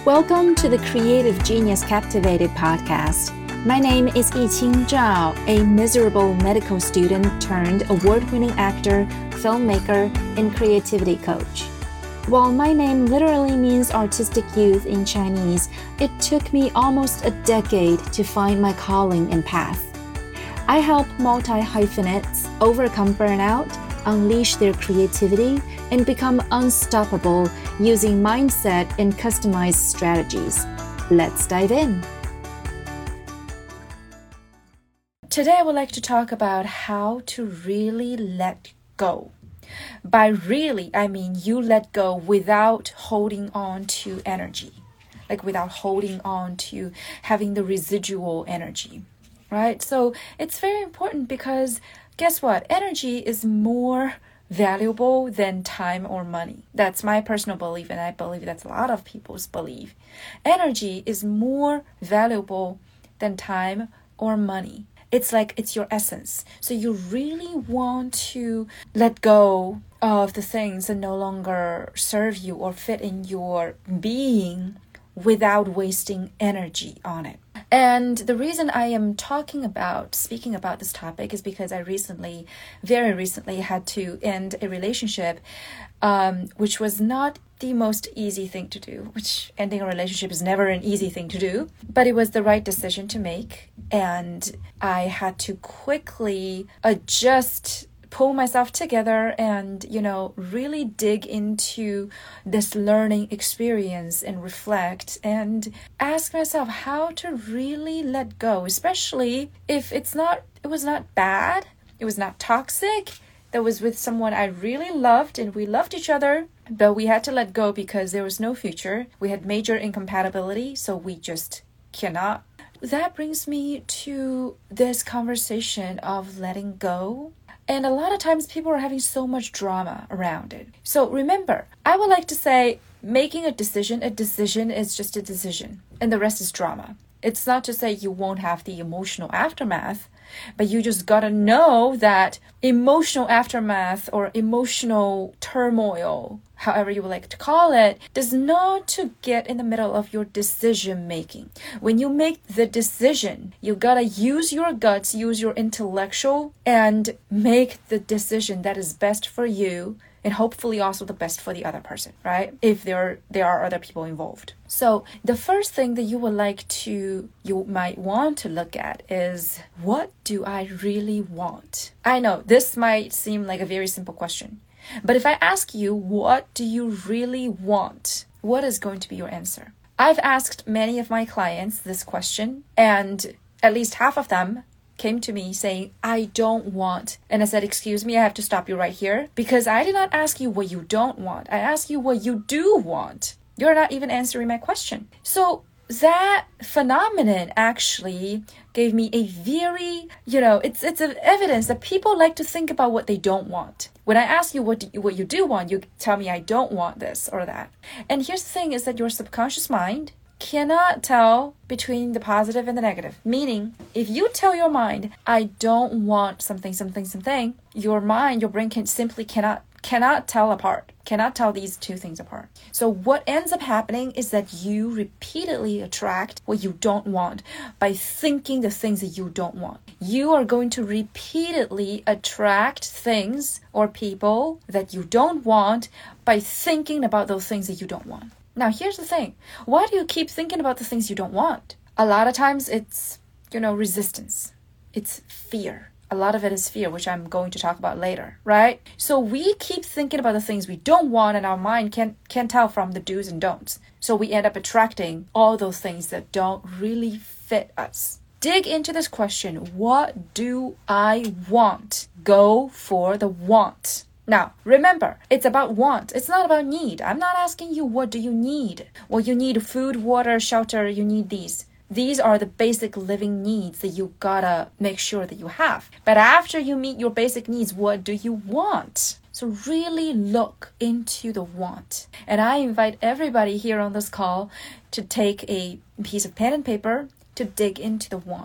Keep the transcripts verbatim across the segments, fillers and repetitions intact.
Welcome to the Creative Genius Captivated podcast. My name is Yiqing Zhao, a miserable medical student turned award-winning actor, filmmaker, and creativity coach. While my name literally means artistic youth in Chinese, it took me almost a decade to find my calling and path. I help multi-hyphenates overcome burnout, unleash their creativity, and become unstoppable using mindset and customized strategies. Let's dive in. Today, I would like to talk about how to really let go. By really, I mean you let go without holding on to energy, like without holding on to having the residual energy, right? So it's very important because guess what? Energy is more valuable than time or money. That's my personal belief, and I believe that's a lot of people's belief. Energy is more valuable than time or money. It's like it's your essence. So you really want to let go of the things that no longer serve you or fit in your being without wasting energy on it. And the reason I am talking about, speaking about this topic is because I recently, very recently had to end a relationship, um, which was not the most easy thing to do, which ending a relationship is never an easy thing to do, but it was the right decision to make. And I had to quickly adjust, pull myself together and, you know, really dig into this learning experience and reflect and ask myself how to really let go, especially if it's not, it was not bad, it was not toxic, that was with someone I really loved and we loved each other, but we had to let go because there was no future. We had major incompatibility, so we just cannot. That brings me to this conversation of letting go. And a lot of times people are having so much drama around it. So remember, I would like to say making a decision, a decision is just a decision and the rest is drama. It's not to say you won't have the emotional aftermath, but you just gotta know that emotional aftermath or emotional turmoil, however you would like to call it, does not to get in the middle of your decision making. When you make the decision, you gotta use your guts, use your intellectual, and make the decision that is best for you and hopefully also the best for the other person, right? If there, there are other people involved. So the first thing that you would like to, you might want to look at is, what do I really want? I know this might seem like a very simple question, but if I ask you, what do you really want? What is going to be your answer? I've asked many of my clients this question, and at least half of them came to me saying, I don't want. And I said, excuse me, I have to stop you right here because I did not ask you what you don't want. I asked you what you do want. You're not even answering my question. So that phenomenon actually gave me a very, you know, it's it's an evidence that people like to think about what they don't want. When I ask you what do you, what you do want, you tell me I don't want this or that. And here's the thing is that your subconscious mind cannot tell between the positive and the negative. Meaning, if you tell your mind, I don't want something, something, something, your mind, your brain can simply cannot cannot tell apart, cannot tell these two things apart. So what ends up happening is that you repeatedly attract what you don't want by thinking the things that you don't want. You are going to repeatedly attract things or people that you don't want by thinking about those things that you don't want. Now, here's the thing. Why do you keep thinking about the things you don't want? A lot of times it's, you know, resistance. It's fear. A lot of it is fear, which I'm going to talk about later, right? So we keep thinking about the things we don't want and our mind can't, can't tell from the do's and don'ts. So we end up attracting all those things that don't really fit us. Dig into this question. What do I want? Go for the want. Now, remember, it's about want. It's not about need. I'm not asking you, what do you need? Well, you need food, water, shelter. You need these. These are the basic living needs that you gotta make sure that you have. But after you meet your basic needs, what do you want? So really look into the want. And I invite everybody here on this call to take a piece of pen and paper to dig into the want.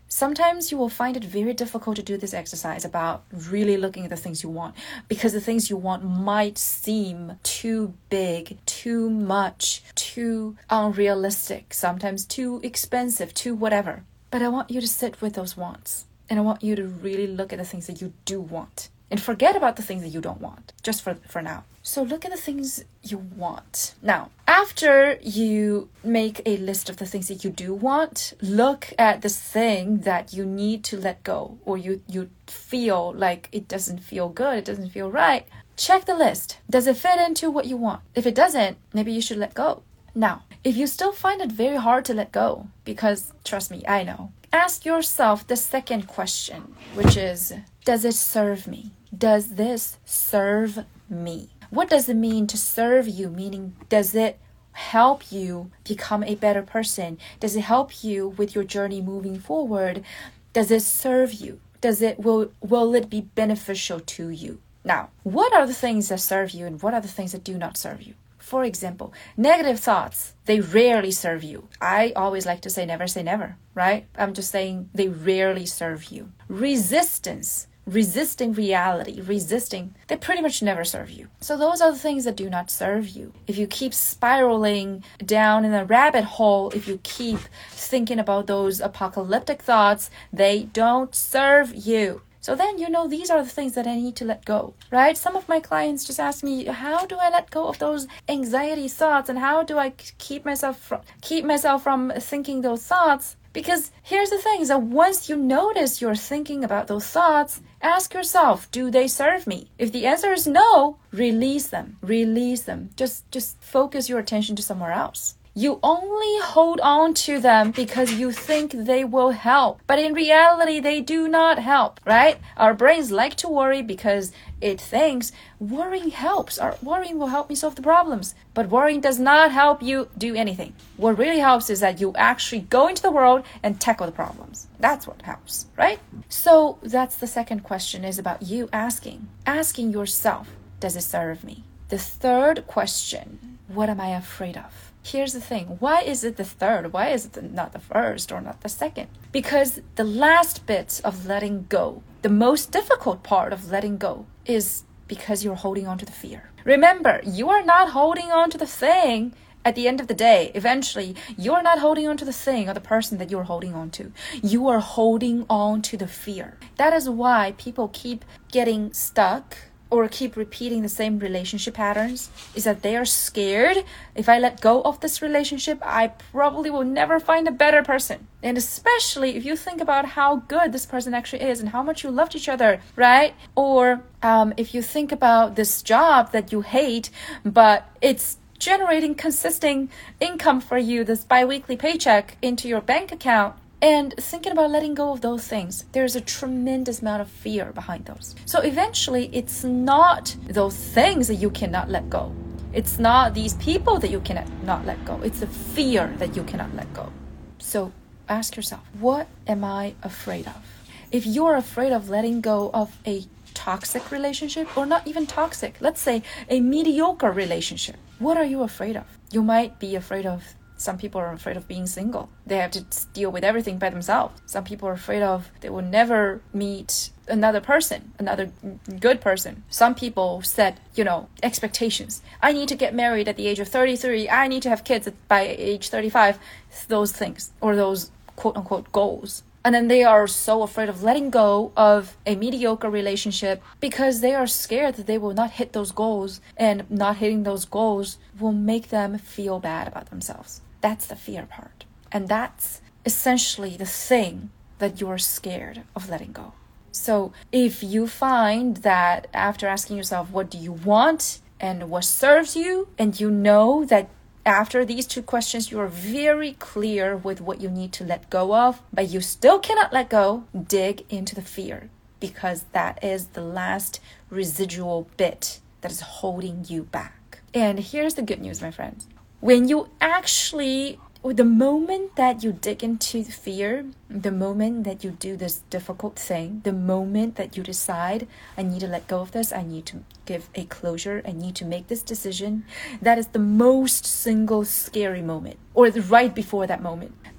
Sometimes you will find it very difficult to do this exercise about really looking at the things you want, because the things you want might seem too big, too much, too unrealistic, sometimes too expensive, too whatever. But I want you to sit with those wants, and I want you to really look at the things that you do want and forget about the things that you don't want, just for, for now. So look at the things you want. Now, after you make a list of the things that you do want, look at this thing that you need to let go, or you, you feel like it doesn't feel good, it doesn't feel right. Check the list. Does it fit into what you want? If it doesn't, maybe you should let go. Now, if you still find it very hard to let go, because trust me, I know, ask yourself the second question, which is, does it serve me? Does this serve me? What does it mean to serve you? Meaning, does it help you become a better person? Does it help you with your journey moving forward? Does it serve you? Does it will will it be beneficial to you? Now, what are the things that serve you and what are the things that do not serve you? For example, negative thoughts, they rarely serve you. I always like to say never say never, right? I'm just saying they rarely serve you. Resistance, resisting reality, resisting, they pretty much never serve you. So those are the things that do not serve you. If you keep spiraling down in a rabbit hole, if you keep thinking about those apocalyptic thoughts, they don't serve you. So then, you know, these are the things that I need to let go, right? Some of my clients just ask me, how do I let go of those anxiety thoughts? And how do I keep myself from, keep myself from thinking those thoughts? Because here's the thing, is that once you notice you're thinking about those thoughts, ask yourself, do they serve me? If the answer is no, release them, release them. Just, just focus your attention to somewhere else. You only hold on to them because you think they will help. But in reality, they do not help, right? Our brains like to worry because it thinks worrying helps. Or worrying will help me solve the problems. But worrying does not help you do anything. What really helps is that you actually go into the world and tackle the problems. That's what helps, right? So that's the second question, is about you asking. Asking yourself, does it serve me? The third question, what am I afraid of? Here's the thing. Why is it the third? Why is it not the first or not the second? Because the last bit of letting go, the most difficult part of letting go, is because you're holding on to the fear. Remember, you are not holding on to the thing at the end of the day. Eventually, you're not holding on to the thing or the person that you're holding on to. You are holding on to the fear. That is why people keep getting stuck or keep repeating the same relationship patterns, is that they are scared. If I let go of this relationship, I probably will never find a better person. And especially if you think about how good this person actually is and how much you loved each other, right? Or um, if you think about this job that you hate, but it's generating consistent income for you, this bi-weekly paycheck into your bank account, and thinking about letting go of those things, there's a tremendous amount of fear behind those. So eventually, it's not those things that you cannot let go. It's not these people that you cannot not let go. It's the fear that you cannot let go. So ask yourself, what am I afraid of? If you're afraid of letting go of a toxic relationship, or not even toxic, let's say a mediocre relationship, what are you afraid of? You might be afraid of, some people are afraid of being single. They have to deal with everything by themselves. Some people are afraid of they will never meet another person, another good person. Some people set, you know, expectations. I need to get married at the age of thirty-three. I need to have kids by age thirty-five. Those things, or those quote unquote goals. And then they are so afraid of letting go of a mediocre relationship because they are scared that they will not hit those goals, and not hitting those goals will make them feel bad about themselves. That's the fear part. And that's essentially the thing that you're scared of letting go. So if you find that after asking yourself, what do you want and what serves you, and you know that after these two questions, you are very clear with what you need to let go of, but you still cannot let go, dig into the fear, because that is the last residual bit that is holding you back. And here's the good news, my friends. When you actually, the moment that you dig into the fear, the moment that you do this difficult thing, the moment that you decide, I need to let go of this, I need to give a closure, I need to make this decision, that is the most single scary moment, or the right before that moment.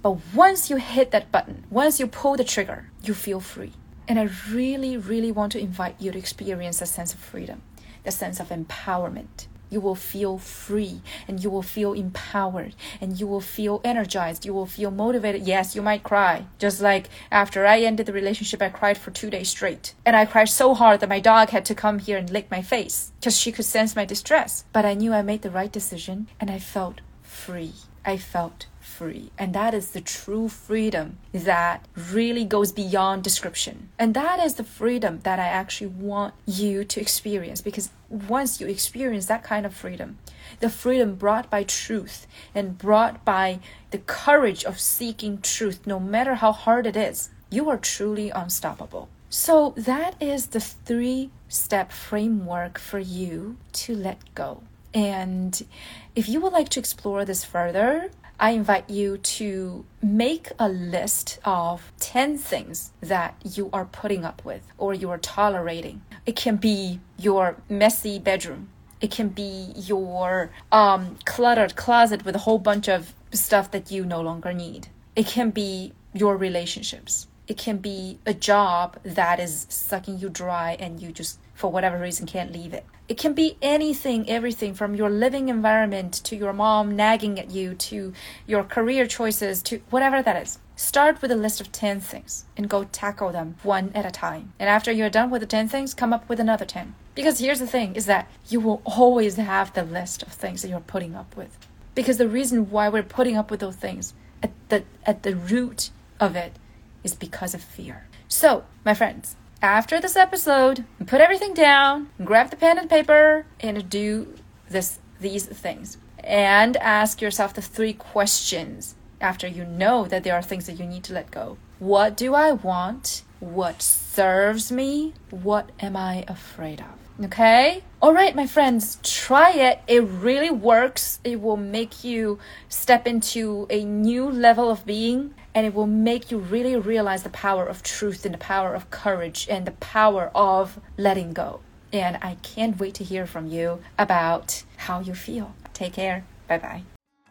But once you hit that button, once you pull the trigger, you feel free. And I really, really want to invite you to experience a sense of freedom, the sense of empowerment. You will feel free and you will feel empowered and you will feel energized. You will feel motivated. Yes, you might cry. Just like after I ended the relationship, I cried for two days straight. And I cried so hard that my dog had to come here and lick my face because she could sense my distress. But I knew I made the right decision and I felt free. I felt free. And that is the true freedom that really goes beyond description. And that is the freedom that I actually want you to experience, because once you experience that kind of freedom, the freedom brought by truth and brought by the courage of seeking truth, no matter how hard it is, you are truly unstoppable. So that is the three-step framework for you to let go. And if you would like to explore this further, I invite you to make a list of ten things that you are putting up with or you are tolerating. It can be your messy bedroom. It can be your um, cluttered closet with a whole bunch of stuff that you no longer need. It can be your relationships. It can be a job that is sucking you dry and you just, for whatever reason, can't leave it. It can be anything, everything from your living environment to your mom nagging at you to your career choices to whatever that is. Start with a list of ten things and go tackle them one at a time. And after you're done with the ten things, come up with another ten. Because here's the thing is that you will always have the list of things that you're putting up with. Because the reason why we're putting up with those things at the at the root of it is because of fear. So, my friends, after this episode, put everything down, grab the pen and paper, and do this these things. And ask yourself the three questions after you know that there are things that you need to let go. What do I want? What serves me? What am I afraid of? Okay? All right, my friends, try it. It really works. It will make you step into a new level of being, and it will make you really realize the power of truth and the power of courage and the power of letting go. And I can't wait to hear from you about how you feel. Take care. Bye-bye.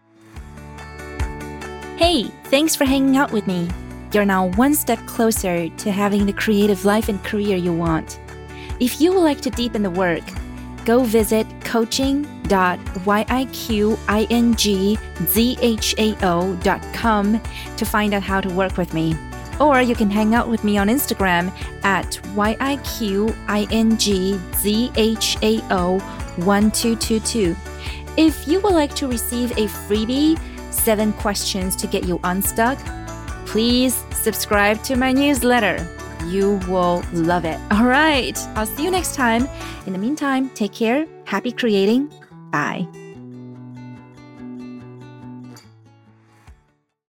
Hey, thanks for hanging out with me. You're now one step closer to having the creative life and career you want. If you would like to deepen the work, go visit coaching dot yiqingzhao dot com to find out how to work with me. Or you can hang out with me on Instagram at yiqingzhao one two two two. If you would like to receive a freebie, seven questions to get you unstuck, please subscribe to my newsletter. You will love it. All right, I'll see you next time. In the meantime, take care. Happy creating. Bye.